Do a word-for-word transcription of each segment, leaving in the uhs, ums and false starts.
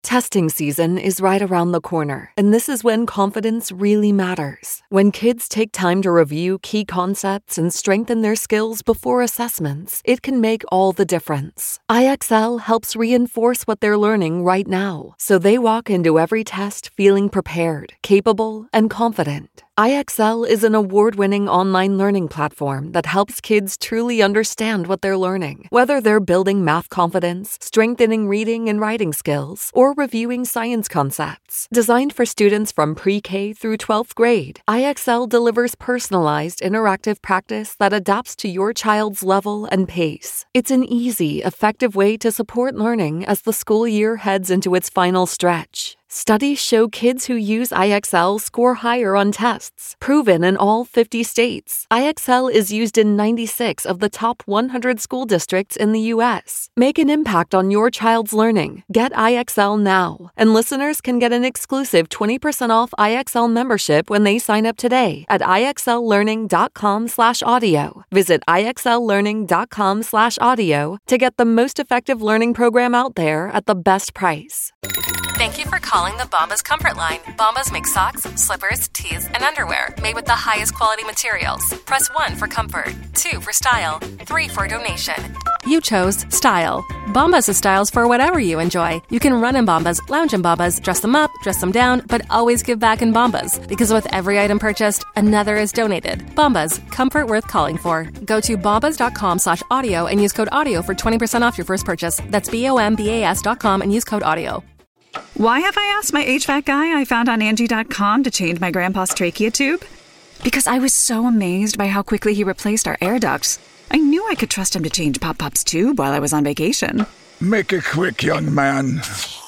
Testing season is right around the corner, and this is when confidence really matters. When kids take time to review key concepts and strengthen their skills before assessments, it can make all the difference. I X L helps reinforce what they're learning right now, so they walk into every test feeling prepared, capable, and confident. I X L is an award-winning online learning platform that helps kids truly understand what they're learning, whether they're building math confidence, strengthening reading and writing skills, or reviewing science concepts. Designed for students from pre-K through twelfth grade, I X L delivers personalized, interactive practice that adapts to your child's level and pace. It's an easy, effective way to support learning as the school year heads into its final stretch. Studies show kids who use I X L score higher on tests, proven in all fifty states. I X L is used in ninety-six of the top one hundred school districts in the U S. Make an impact on your child's learning. Get I X L now. And listeners can get an exclusive twenty percent off I X L membership when they sign up today at IXLlearning.com slash audio. Visit IXLlearning.com slash audio to get the most effective learning program out there at the best price. Thank you for calling the Bombas Comfort Line. Bombas make socks, slippers, tees, and underwear made with the highest quality materials. Press one for comfort, two for style, three for donation. You chose style. Bombas has styles for whatever you enjoy. You can run in Bombas, lounge in Bombas, dress them up, dress them down, but always give back in Bombas. Because with every item purchased, another is donated. Bombas, comfort worth calling for. Go to bombas.com slash audio and use code audio for twenty percent off your first purchase. That's B-O-M-B-A-S dot com and use code audio. Why have I asked my H V A C guy I found on Angie dot com to change my grandpa's trachea tube? Because I was so amazed by how quickly he replaced our air ducts. I knew I could trust him to change Pop Pop's tube while I was on vacation. Make it quick, young man.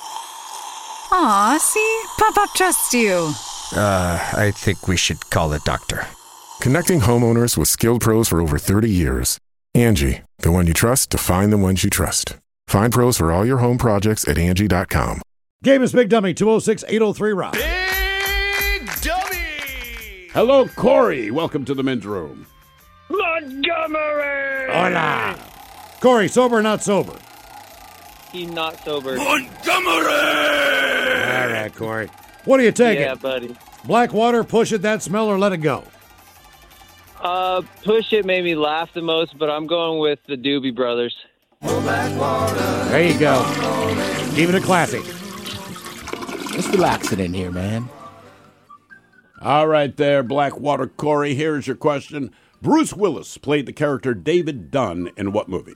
Aw, see? Pop Pop trusts you. Uh, I think we should call a doctor. Connecting homeowners with skilled pros for over thirty years. Angie, the one you trust to find the ones you trust. Find pros for all your home projects at Angie dot com. Game is Big Dummy, two oh six, eight oh three, Rock. Big Dummy! Hello, Corey. Welcome to the men's room. Montgomery! Hola! Corey, sober or not sober? He's not sober. Montgomery! All right, Corey. What are you taking? Yeah, buddy. Black water, push it, that smell, or let it go? Uh, push it made me laugh the most, but I'm going with the Doobie Brothers. There you go. Keep it classy. Let's relax it in here, man. All right there, Blackwater Corey. Here's your question. Bruce Willis played the character David Dunn in what movie?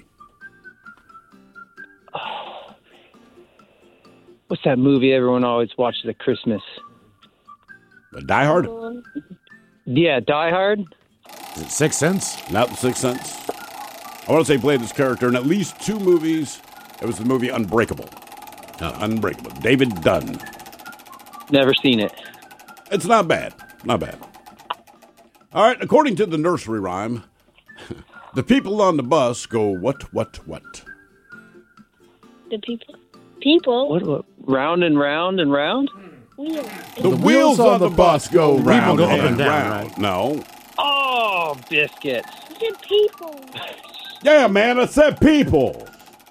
Oh, what's that movie everyone always watches at Christmas? Die Hard? Yeah, Die Hard. Is it Sixth Sense? Not Sixth Sense. I want to say he played this character in at least two movies. It was the movie Unbreakable. Uh, Unbreakable. David Dunn. Never seen it. It's not bad. Not bad. All right, according to the nursery rhyme, the people on the bus go what, what, what? The people? People? What, what? Round and round and round? Wheels. The, the wheels, wheels on the bus go round go and, up and down, round. Right? No. Oh, biscuits. You said people. Yeah, man, I said people.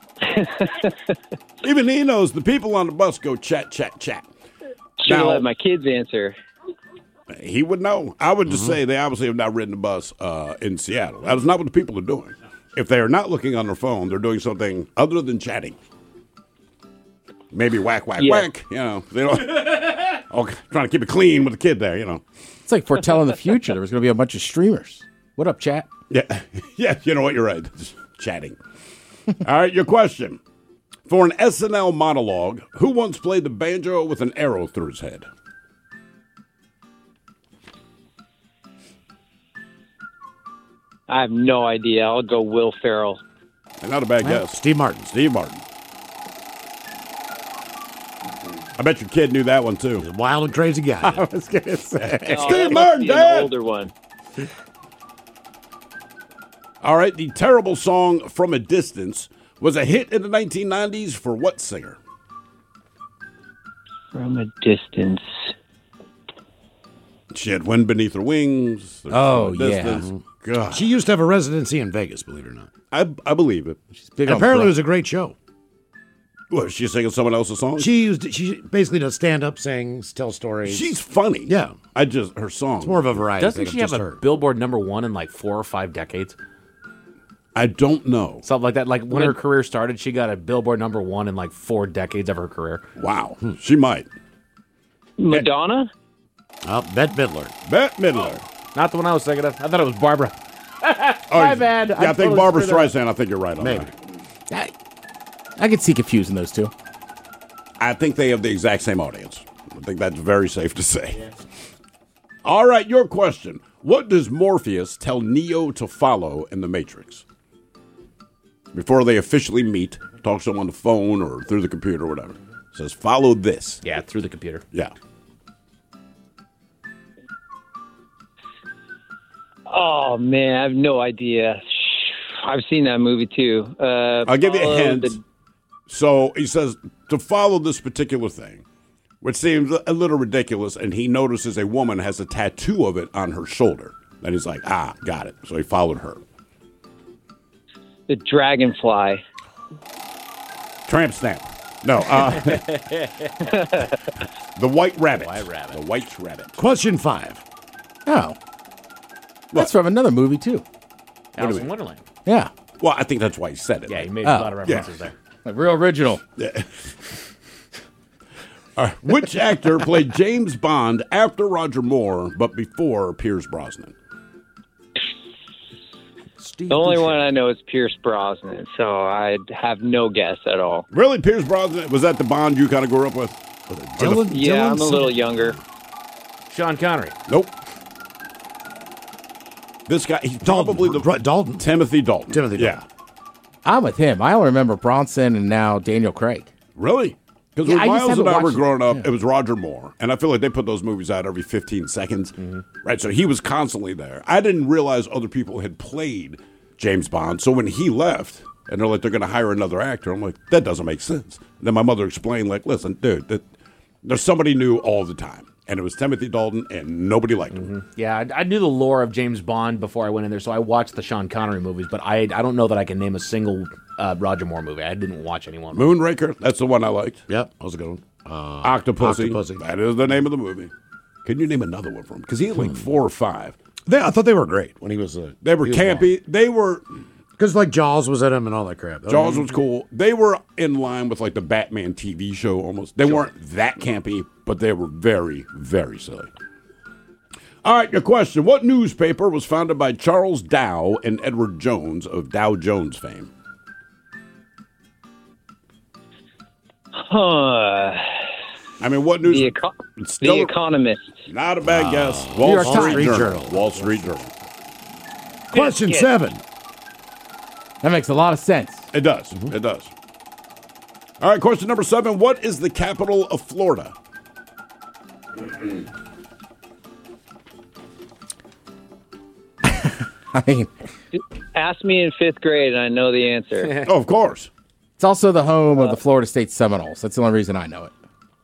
Even he knows the people on the bus go chat, chat, chat. Should have let my kids answer. He would know. I would just mm-hmm. say they obviously have not ridden the bus uh, in Seattle. That is not what the people are doing. If they are not looking on their phone, they're doing something other than chatting. Maybe whack, whack, yeah. whack. You know, they don't. Oh, trying to keep it clean with the kid there. You know, it's like foretelling the future. There was going to be a bunch of streamers. What up, chat? Yeah, yeah. You know what? You're right. Just chatting. All right, your question. For an S N L monologue, who once played the banjo with an arrow through his head? I have no idea. I'll go Will Ferrell. Not a bad guess. Steve Martin. Steve Martin. I bet your kid knew that one, too. He's a wild and crazy guy. I was going to say. Oh, Steve Martin, Dad! An older one. All right, the terrible song From a Distance was a hit in the nineteen nineties for what singer? From a Distance. She had Wind Beneath Her Wings. Oh, yeah. God. She used to have a residency in Vegas, believe it or not. I, I believe it. She's big and apparently it was a great show. What, is she singing someone else's song? She used. She basically does stand up, sings, tell stories. She's funny. Yeah. I just her song. It's more of a variety. Doesn't thing she I've have just a heard. Billboard number one in like four or five decades? I don't know. Something like that. Like when her career started, she got a Billboard number one in like four decades of her career. Wow. Hmm. She might. Madonna? Oh, Bette Midler. Bette Midler. Oh, not the one I was thinking of. I thought it was Barbara. Oh, My bad. Yeah, I, I think totally Barbara screwed Streisand. I think you're right on Maybe. that. I, I could see confusing those two. I think they have the exact same audience. I think that's very safe to say. Yeah. All right, your question. What does Morpheus tell Neo to follow in The Matrix? Before they officially meet, talks to him on the phone or through the computer or whatever. Says, follow this. Yeah, through the computer. Yeah. Oh, man, I have no idea. I've seen that movie, too. Uh, I'll give you a hint. The... So he says to follow this particular thing, which seems a little ridiculous, and he notices a woman has a tattoo of it on her shoulder. And he's like, ah, got it. So he followed her. The Dragonfly. Tramp stamp. No. Uh, the White Rabbit. White Rabbit. The White Rabbit. Question five. Oh. That's from another movie, too. Alice in Wonderland. Yeah. Well, I think that's why he said it. Yeah, he made Oh. a lot of references Yeah. there. Like real original. Yeah. All right. Which actor played James Bond after Roger Moore, but before Pierce Brosnan? The only one I know is Pierce Brosnan, so I have no guess at all. Really? Pierce Brosnan? Was that the Bond you kind of grew up with? Dylan, Yeah, Dylan I'm a little younger. Sean Connery. Nope. This guy, he's probably the Dalton. Dalton. Timothy Dalton. Timothy Yeah. Dalton. I'm with him. I only remember Bronson and now Daniel Craig. Really? Because Yeah, when I just Miles and haven't I were watched- growing up, yeah. it was Roger Moore. And I feel like they put those movies out every fifteen seconds. Mm-hmm. Right? So he was constantly there. I didn't realize other people had played James Bond. So when he left, and they're like, they're going to hire another actor, I'm like, that doesn't make sense. And then my mother explained, like, listen, dude, that, there's somebody new all the time. And it was Timothy Dalton, and nobody liked him. Mm-hmm. Yeah, I, I knew the lore of James Bond before I went in there, so I watched the Sean Connery movies, but I I don't know that I can name a single uh, Roger Moore movie. I didn't watch any one. Moonraker, that's the one I liked. Yep, that was a good one. Uh, Octopussy, Octopussy. that is the name of the movie. Can you name another one for him? Because he had like four or five. They, I thought they were great when he was a. They were campy. They were. Because like Jaws was in him and all that crap. Jaws was cool. They were in line with like the Batman T V show almost. They weren't that campy, but they were very, very silly. All right, your question. What newspaper was founded by Charles Dow and Edward Jones of Dow Jones fame? Huh. I mean, what news? The, eco- It's still the a- Economist. Not a bad guess. New Wall York Street Times. Journal. Journal. Wall Street Journal. Question Yeah. seven. That makes a lot of sense. It does. It does. All right, question number seven. What is the capital of Florida? I mean, Ask me in fifth grade, and I know the answer. Oh, of course. it's also the home of the Florida State Seminoles. That's the only reason I know it.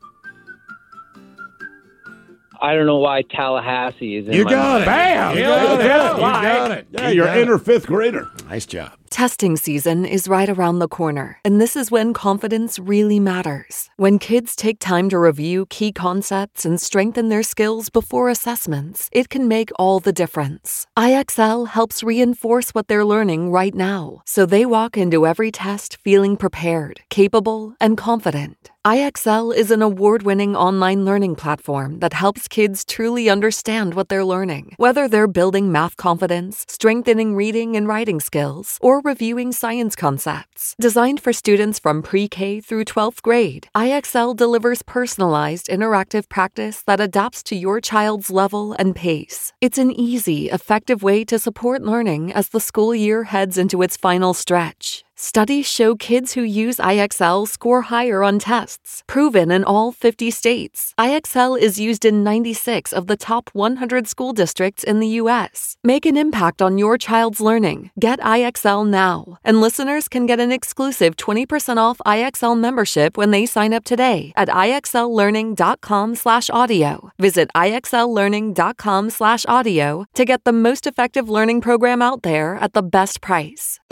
I don't know why Tallahassee is in You my got mind. it. Bam! You You got it. got it. You got it. Yeah, You you're got inner it. fifth grader. Nice job. Testing season is right around the corner, and this is when confidence really matters. When kids take time to review key concepts and strengthen their skills before assessments, it can make all the difference. I X L helps reinforce what they're learning right now, so they walk into every test feeling prepared, capable, and confident. I X L is an award-winning online learning platform that helps kids truly understand what they're learning, whether they're building math confidence, strengthening reading and writing skills, or reviewing science concepts. Designed for students from pre-K through twelfth grade, I X L delivers personalized interactive practice that adapts to your child's level and pace. It's an easy, effective way to support learning as the school year heads into its final stretch. Studies show kids who use I X L score higher on tests, proven in all fifty states. I X L is used in ninety-six of the top one hundred school districts in the U S. Make an impact on your child's learning. Get I X L now. And listeners can get an exclusive twenty percent off I X L membership when they sign up today at IXLlearning.com slash audio. Visit IXLlearning.com slash audio to get the most effective learning program out there at the best price.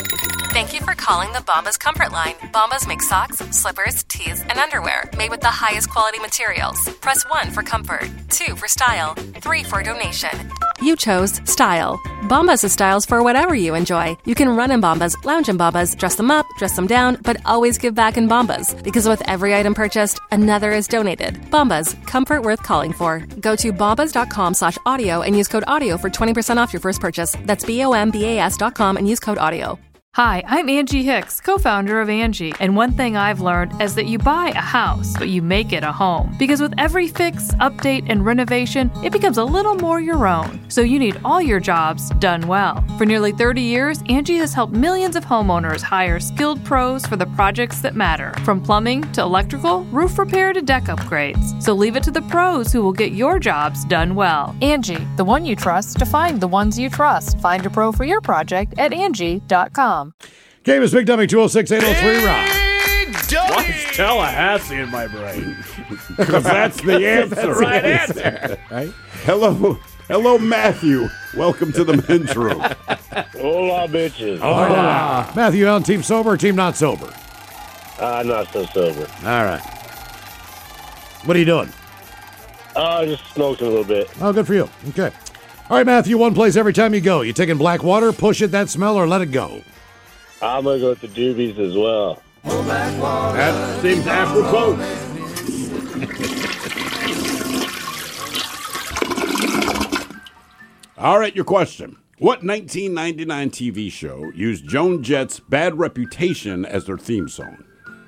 Thank you for calling the Bombas Comfort Line. Bombas make socks, slippers, tees, and underwear made with the highest quality materials. Press one for comfort, two for style, three for donation. You chose style. Bombas has styles for whatever you enjoy. You can run in Bombas, lounge in Bombas, dress them up, dress them down, but always give back in Bombas. Because with every item purchased, another is donated. Bombas, comfort worth calling for. Go to bombas.com slash audio and use code audio for twenty percent off your first purchase. That's B-O-M-B-A-S dot com and use code audio. Hi, I'm Angie Hicks, co-founder of Angie, and one thing I've learned is that you buy a house, but you make it a home. Because with every fix, update, and renovation, it becomes a little more your own. So you need all your jobs done well. For nearly thirty years, Angie has helped millions of homeowners hire skilled pros for the projects that matter. From plumbing to electrical, roof repair to deck upgrades. So leave it to the pros who will get your jobs done well. Angie, the one you trust to find the ones you trust. Find a pro for your project at Angie dot com. Game is Big Dummy two oh six, eight oh three, Rock. Why is Tallahassee in my brain? Because that's the answer. That's the right answer. Right? Hello, hello, Matthew. Welcome to the men's room. Hola, bitches. Hola. Matthew, on team sober or team not sober? Uh, not so sober. All right. What are you doing? Uh, just smoking a little bit. Oh, good for you. Okay. All right, Matthew, one place every time you go. You taking black water, push it, that smell, or let it go? I'm going to go with the doobies as well. That seems apropos. All right, your question. What nineteen ninety-nine T V show used Joan Jett's Bad Reputation as their theme song?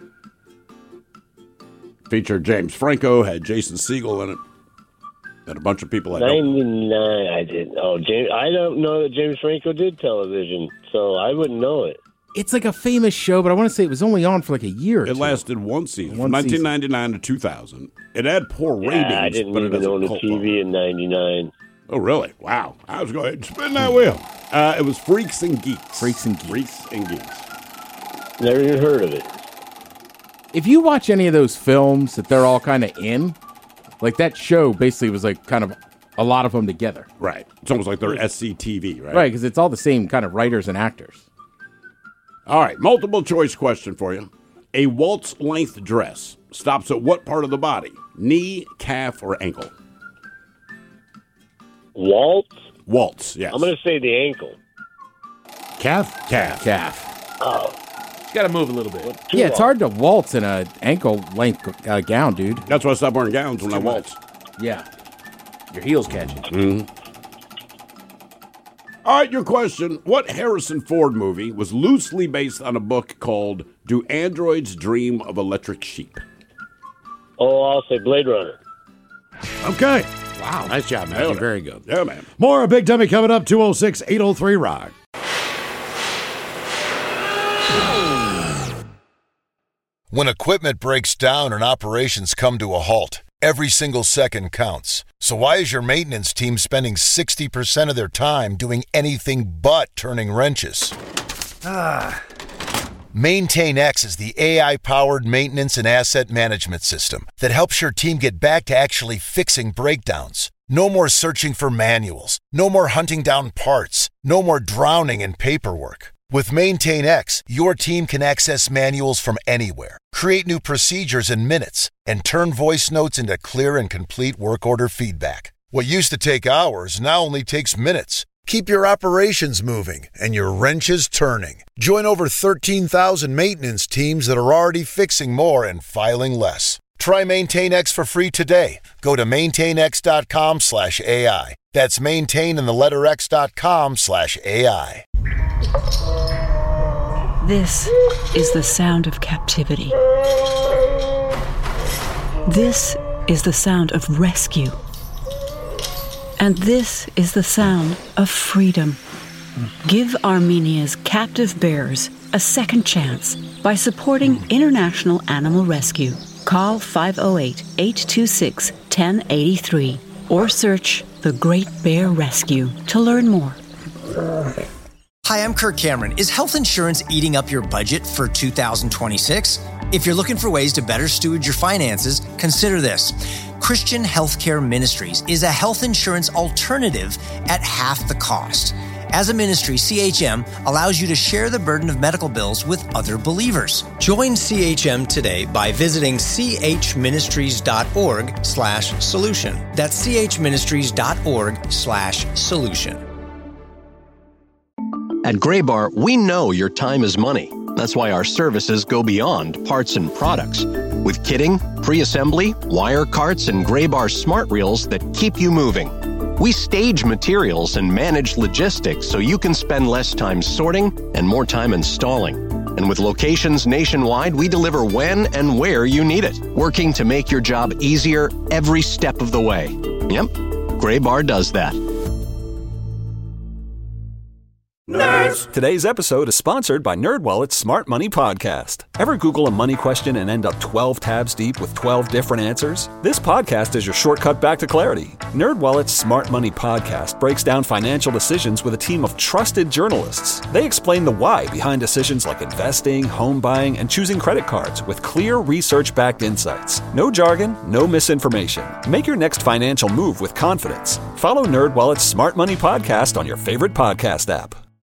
Featured James Franco, had Jason Segel in it, and a bunch of people I don't. ninety-nine, I didn't. Oh, James, I don't know that James Franco did television, so I wouldn't know it. It's like a famous show, but I want to say it was only on for like a year or It two. lasted one season, One from nineteen ninety-nine to two thousand. It had poor ratings, Yeah, I didn't but it even has a own a cult T V following. in ninety-nine. Oh, really? Wow. I was going to spin that wheel. Uh, it was Freaks and Geeks. Freaks and Geeks. Freaks and Geeks. Never even heard of it. If you watch any of those films that they're all kind of in, like that show basically was like kind of a lot of them together. Right. It's almost like they're S C T V, right? Right, because it's all the same kind of writers and actors. All right, multiple choice question for you. A waltz length dress stops at what part of the body? Knee, calf, or ankle? Waltz? Waltz, yes. I'm going to say the ankle. Calf? Calf. Calf. Oh. It's got to move a little bit. Yeah, it's hard to waltz in a ankle length uh, gown, dude. That's why I stopped wearing gowns when I waltz. Yeah. Your heels catch it. Mm-hmm. All right, your question. What Harrison Ford movie was loosely based on a book called Do Androids Dream of Electric Sheep? Oh, I'll say Blade Runner. Okay. Wow. Nice job, Matthew. Yeah, Very good. Yeah, man. More of Big Dummy coming up, two oh six, eight oh three, Rock. When equipment breaks down and operations come to a halt, every single second counts. So why is your maintenance team spending sixty percent of their time doing anything but turning wrenches? Ah. MaintainX is the A I-powered maintenance and asset management system that helps your team get back to actually fixing breakdowns. No more searching for manuals. No more hunting down parts. No more drowning in paperwork. With MaintainX, your team can access manuals from anywhere, create new procedures in minutes, and turn voice notes into clear and complete work order feedback. What used to take hours now only takes minutes. Keep your operations moving and your wrenches turning. Join over thirteen thousand maintenance teams that are already fixing more and filing less. Try MaintainX for free today. Go to maintainx.com slash AI. That's maintain in the letter x.com slash AI. This is the sound of captivity. This is the sound of rescue. And this is the sound of freedom. Give Armenia's captive bears a second chance by supporting International Animal Rescue. Call five oh eight, eight two six, one oh eight three or search The Great Bear Rescue to learn more. Hi, I'm Kirk Cameron. Is health insurance eating up your budget for two thousand twenty-six? If you're looking for ways to better steward your finances, consider this. Christian Healthcare Ministries is a health insurance alternative at half the cost. As a ministry, C H M allows you to share the burden of medical bills with other believers. Join C H M today by visiting chministries.org slash solution. That's chministries.org slash solution. At Graybar, we know your time is money. That's why our services go beyond parts and products. With kitting, pre-assembly, wire carts, and Graybar smart reels that keep you moving. We stage materials and manage logistics so you can spend less time sorting and more time installing. And with locations nationwide, we deliver when and where you need it, working to make your job easier every step of the way. Yep, Graybar does that. Nerds! Today's episode is sponsored by NerdWallet's Smart Money Podcast. Ever Google a money question and end up twelve tabs deep with twelve different answers? This podcast is your shortcut back to clarity. NerdWallet's Smart Money Podcast breaks down financial decisions with a team of trusted journalists. They explain the why behind decisions like investing, home buying, and choosing credit cards with clear research-backed insights. No jargon, no misinformation. Make your next financial move with confidence. Follow NerdWallet's Smart Money Podcast on your favorite podcast app.